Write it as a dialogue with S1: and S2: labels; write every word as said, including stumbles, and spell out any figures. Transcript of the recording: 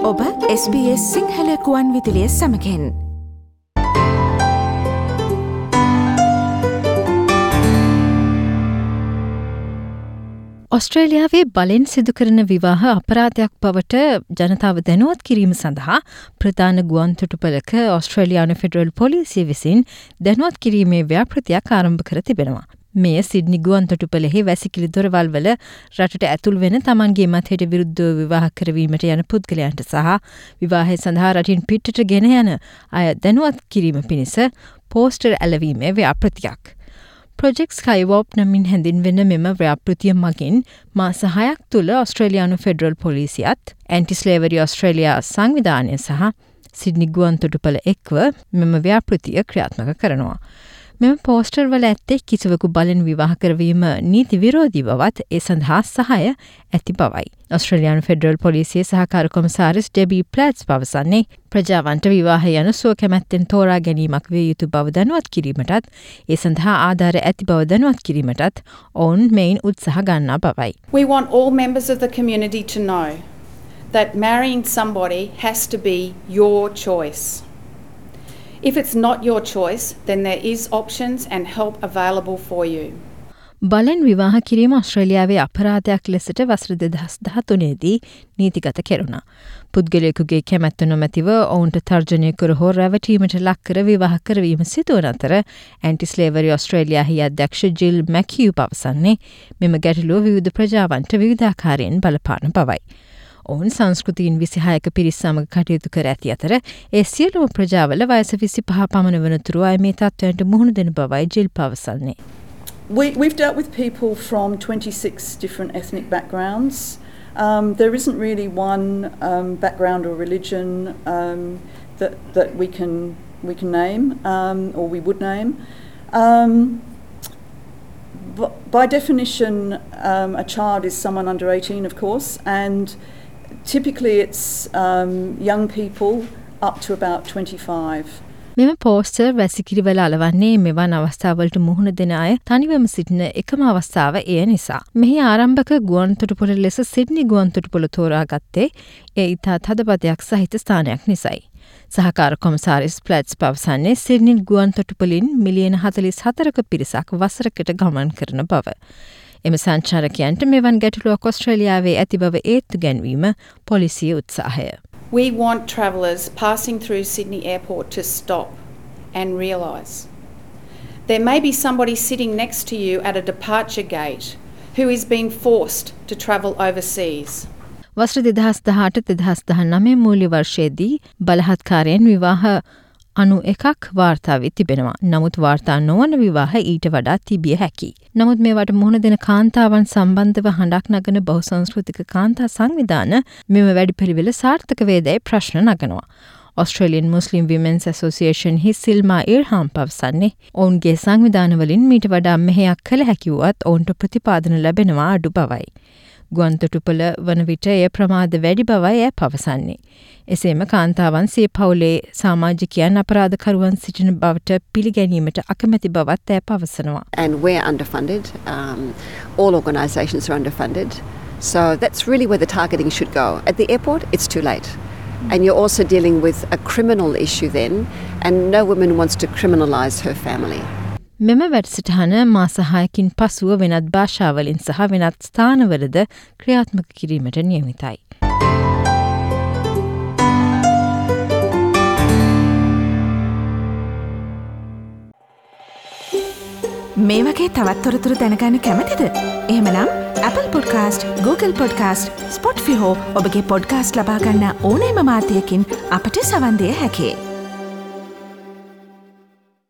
S1: ඔබ S B S Sinhala කුවන් විදුලිය සමගින්
S2: ඔස්ට්‍රේලියාවේ බලෙන් සිදු කරන විවාහ අපරාධයක් බවට ජනතාව දැනුවත් කිරීම සඳහා ප්‍රධාන ගුවන් තොටුපළක ඔස්ට්‍රේලියානු ෆෙඩරල් පොලිසිය විසින් දැනුවත් කිරීමේ ව්‍යාපෘතියක් ආරම්භ කර තිබෙනවා. මෙය සිඩ්නි ගුවන් තොටුපළෙහි වැසිකිලි දොරවල් වල රටට ඇතුල් වෙන තමන්ගේ මතයට විරුද්ධව විවාහ කරවීමට යන පුද්ගලයන්ට සහ විවාහය සඳහා රටින් පිටට ගෙන යන අය දැනුවත් කිරීම පිණිස පෝස්ටර් ඇලවීමේ ව්‍යාපෘතියක්. ප්‍රොජෙක්ට් ස්කයිවෝප් නමින් හැඳින්වෙන මෙම ව්‍යාපෘතිය මගින් මාස හයක් තුළ ඔස්ට්‍රේලියානු ෆෙඩරල් පොලිසියත් ඇන්ටිස්ලේවරි ඔස්ට්‍රේලියා සංවිධානය සහ සිඩ්නි ගුවන් තොටුපළ එක්ව මෙම ව්‍යාපෘතිය ක්‍රියාත්මක කරනවා. මෙම පෝස්ටර් වල ඇත්තේ කිසිවකු බලෙන් විවාහ කරවීම නීති විරෝධී බවත් ඒ සඳහා සහාය ඇති බවයි. ඔස්ට්‍රේලියානු ෆෙඩරල් පොලිසියේ සහකාර කොමසාරිස් ඩෙබී ප්ලැට්ස් පවසන්නේ ප්‍රජාවන්ට විවාහය යන සුව කැමැත්තෙන් තෝරා ගැනීමක් විය යුතු බව දැනුවත් කිරීමටත් ඒ සඳහා ආධාර ඇති බව දැනුවත් කිරීමටත් ඔවුන් මෙයින් උත්සාහ ගන්නා බවයි.
S3: We want all members of the community to know that marrying somebody has to be your choice. If it's not your choice, then there is options and help available for you.
S2: බලෙන් විවාහ කිරීම ඔස්ට්‍රේලියාවේ අපරාධයක් ලෙසට වසර දෙදහස් දහතුනේදී නීතිගත කෙරුණා. පුද්ගලයෙකුගේ කැමැත්ත නොමැතිව ඔවුන්ට තර්ජනය කර හෝ රැවටීමට ලක් කර විවාහ කරවීම සිදුවන අතර ඇන්ටිස්ලේවරි ඔස්ට්‍රේලියාහි අධ්‍යක්ෂ ජිල් මැකියු පවසන්නේ මෙම ගැටලුව විවිධ ප්‍රජාවන්ට විවිධාකාරයෙන් බලපාන බවයි. ඔවුන් සංස්කෘතියින් විසිහයක පිරිස් සමග කටයුතු කර ඇති අතර ඒ සියලුම ප්‍රජාවල වයස විසිපහ පමණ වනතුරු අය මේ තත්ත්වයන්ට මුහුණ දෙන බවයි ජිල් පවසන්නේ.
S4: We, we've dealt with people from twenty-six different ethnic backgrounds. Um, there isn't really one um, background or religion um, that that we can we can name um, or we would name. Um, by definition, um, a child is someone under eighteen, of course, and typically it's um, young people up to about twenty-five.
S2: මෙම poster වැසිකිරිවල අලවන්නේ මෙවන් අවස්ථාවලට මුහුණ දෙන අය තනිවම සිටින එකම අවස්ථාව එය නිසා. මෙහි ආරම්භක ගුවන් තොටුපොළ ලෙස සිඩ්නි ගුවන් තොටුපොළ තෝරාගත්තේ එය ඉතා තදබදයක් සහිත ස්ථානයක් නිසයි. සහකාර කොමසාරිස් ප්ලැට්ස් පවසන්නේ සිඩ්නි ගුවන් තොටුපොළින් මිලියන හතළිස් හතරක පිරිසක් වසරකට ගමන් කරන බව. එම සංචාරකයන්ට මෙවන් ගැටලුවක් ඔස්ට්‍රේලියාවේ ඇති බව ඒත්තු ගැන්වීම පොලිසිය උත්සාහය.
S3: We want travellers passing through Sydney Airport to stop and realise there may be somebody sitting next to you at a departure gate who is being forced to travel overseas.
S2: වසර දෙදහස් දහඅට දෙදහස් දහනවය මූල්‍ය වර්ෂයේදී බලහත්කාරයෙන් විවාහ අනු එකක් වාර්තා වී තිබෙනවා. නමුත් වාර්තා නොවන විවාහ ඊට වඩා තිබිය හැකි. නමුත් මේවට මුහුණ දෙන කාන්තාවන් සම්බන්ධව හඬක් නගන බහුසංස්කෘතික කාන්තා සංවිධාන මෙම වැඩිපිළිවෙල සාර්ථක වේදැයි ප්‍රශ්න නගනවා. Australian Muslim Women's Association හි සිල්මා ඉර්හාම් පවසන්නේ ඔවුන්ගේ සංවිධානවලින් මීට වඩා මෙහෙයක් කළ හැකි වුවත් ඔවුන්ට ප්‍රතිපාදන ලැබෙනවා අඩු බවයි. ගුවන් තොටුපළ වන විට එය ප්‍රමාද වැඩි බවයි ඇය පවසන්නේ. එසේම කාන්තාවන් සිය පවුලේ සමාජිකයන් අපරාධකරුවන් සිටින බවට පිළිගැනීමට අකමැති බවත් ඇය පවසනවා.
S5: And we're underfunded. Um, all organisations are underfunded. So that's really where the targeting should go. At the airport, it's too late. And you're also dealing with a criminal issue then, and no woman wants to criminalise her family.
S2: මෙම වැඩසටහන මාස හයකින් පසුව වෙනත් භාෂාවලින් සහ වෙනත් ස්ථානවලද ක්‍රියාත්මක කිරීමට නියමිතයි.
S1: මේ වගේ තවත් තොරතුරු දැනගන්න කැමතිද? එහෙමනම් Apple Podcast, Google Podcast, Spotify හෝ ඔබගේ පොඩ්කාස්ට් ලබා ගන්න ඕනෑම මාධ්‍යයකින් අපට සවන් දිය හැකියි.